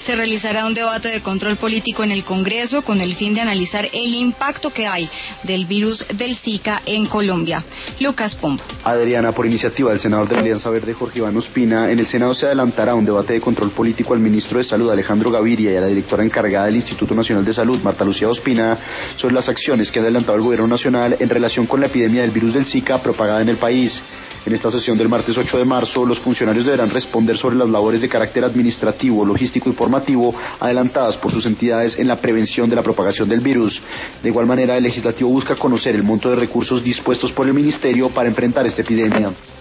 Se realizará un debate de control político en el Congreso con el fin de analizar el impacto que hay del virus del Zika en Colombia. Lucas Pombo. Adriana, por iniciativa del senador de la Alianza Verde, Jorge Iván Ospina, en el Senado se adelantará un debate de control político al ministro de Salud, Alejandro Gaviria, y a la directora encargada del Instituto Nacional de Salud, Marta Lucía Ospina, sobre las acciones que ha adelantado el gobierno nacional en relación con la epidemia del virus del Zika propagada en el país. En esta sesión del martes 8 de marzo, los funcionarios deberán responder sobre las labores de carácter administrativo, logístico y formativo adelantadas por sus entidades en la prevención de la propagación del virus. De igual manera, el legislativo busca conocer el monto de recursos dispuestos por el ministerio para enfrentar esta epidemia.